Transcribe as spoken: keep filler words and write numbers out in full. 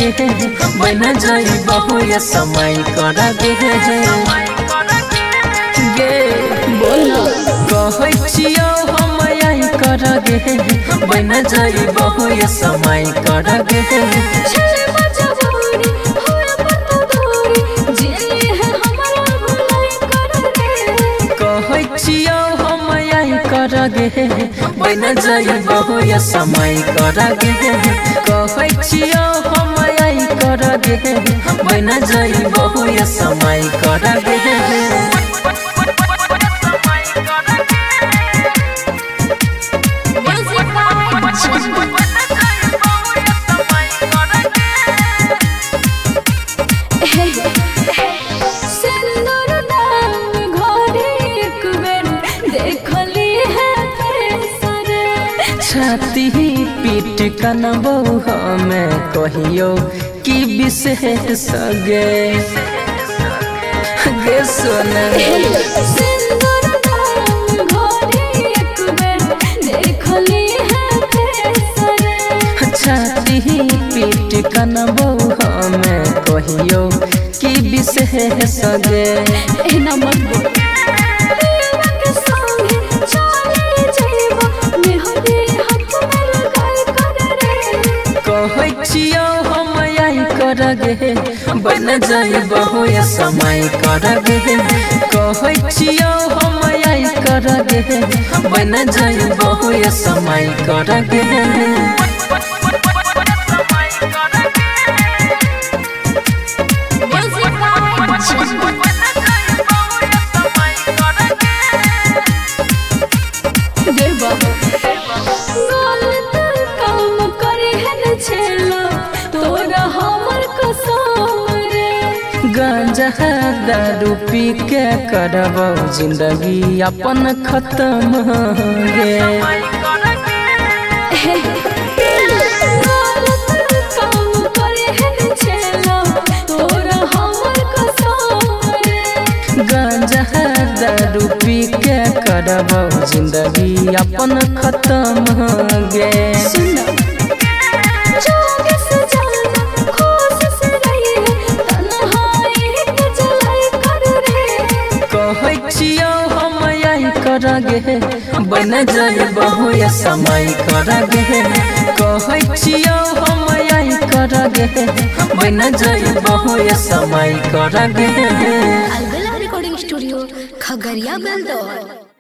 गे बन जाई बहु ये समय कर गे गे बोलो कहै छियो हम आई कर गे बन जाई बहु ये समय कर गे कहै छियो हम आई कर गे बन जाई बहु ये समय कर गे कहै छियो हम आई कर गे बन जाई बहु ये समय कर गे छाती पीट कनबो हमें कहियो कि विशेष गे गे सोना छाती पीट कनबो हमें कहियो कि विशेष गे कहै छियो हम आई कर गे बन जाई बहु ये समय कर गे कहै छियो हम आई कर गे बन जाई बहु ये समय कर गे गांजा दारू पी के करबो जिंदगी अपन खत्म गे गांजा दारू पी के करबो जिंदगी अपन खत्म गे कहै छियो हम आई कर गे बन जाई बहु ये समय कर गे कहै छियो हम आई कर गे बन जाई बहु ये समय कर गे अलबेला रिकॉर्डिंग स्टूडियो खगड़िया बेलदौर।